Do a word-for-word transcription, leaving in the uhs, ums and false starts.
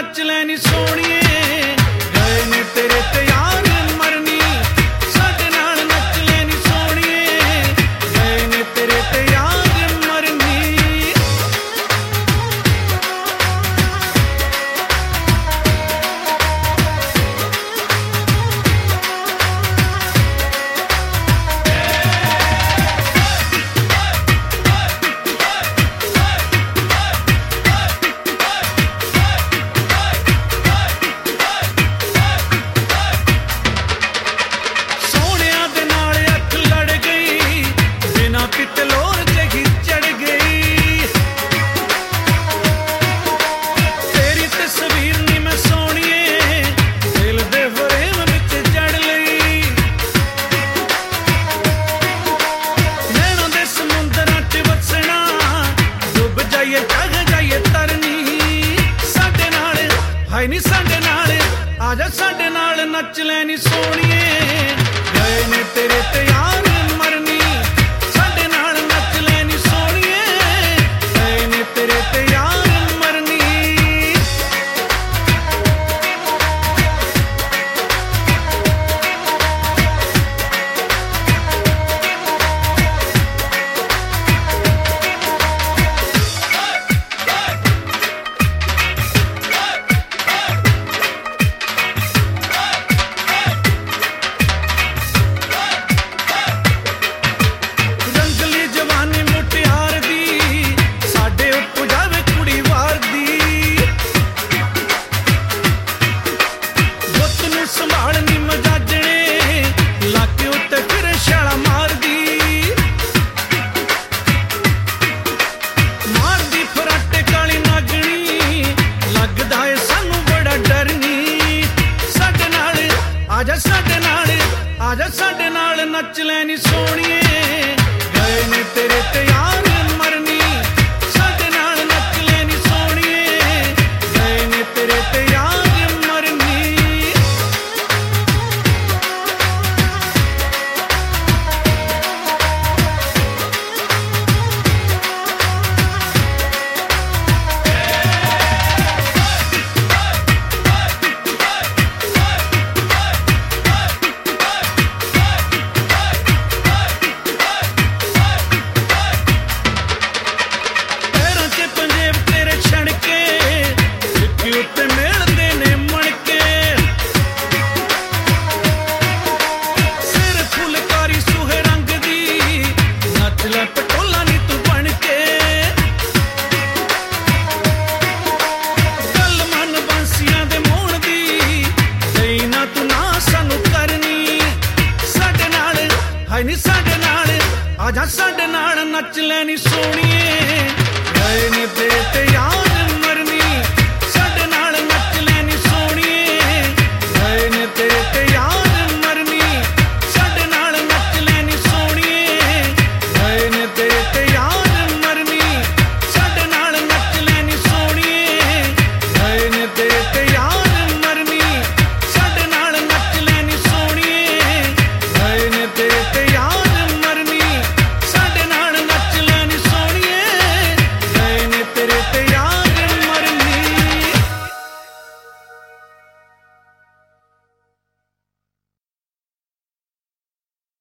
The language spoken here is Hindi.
नच लैनी सोनिए गए ने तेरे ते यार मरनी साडे नाल नच लैनी सोनिए गए ने तेरे ते यार मरनी। नी साडे नाल आजा साडे नाल नच लैनी सोनिए गए ने तेरे ते यार मरनी साडे नाल नच लैनी सोनिए गए ने तेरे ते यार मरनी। आजा साडे नाल आजा साडे नाल नच लैनी सोनिए गए ने तेरे ते यार मरनी साडे नाल नच लैनी सोनिए गए ने तेरे ते यार मरनी। नी साडे नाल आजा साडे नाल नच लैनी सोनिए गए ने तेरे ते यार मरनी।